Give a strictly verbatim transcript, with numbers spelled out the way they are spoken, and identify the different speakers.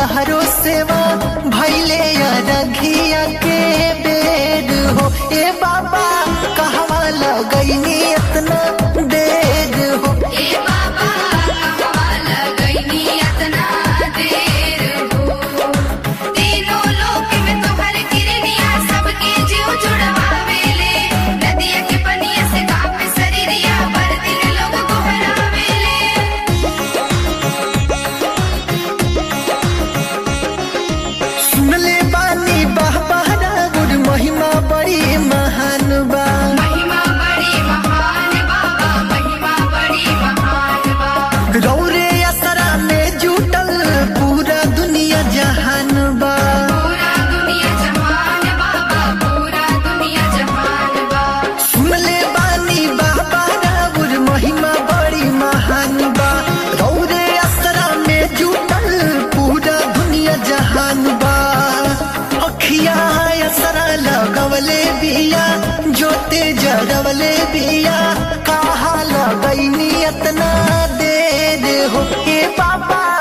Speaker 1: तहरो सेवा भैले रघिया के बेर हो। ए बाबा कहवा लगैनी इतना देर हो।
Speaker 2: ए बाबा कहवा लगैनी इतना देर हो। तीनों लोक में तोहर किरनिया सबके जीव जुड़वावेले। नदिया के पनिया से कापे शरीरिया पर दिन लोग गोहरावेले।
Speaker 1: सुनले बानी बाबा राउर महिमा बड़ी महान बा।
Speaker 2: महिमा बड़ी महान बाबा, महिमा बड़ी महान बा।
Speaker 1: रौरे असरा में जुटल पूरा दुनिया जहान बा।
Speaker 2: पूरा दुनिया जहान बाबा, पूरा दुनिया जहान बा।
Speaker 1: सुनले बानी बाबा राउर महिमा बड़ी महान बा। रौरे असरा में जुटल पूरा दुनिया जहान बा। अखिया असरा लगवले बिया जोते जरवले बिया। कहा लगैनी इतना देर हो। ए बाबा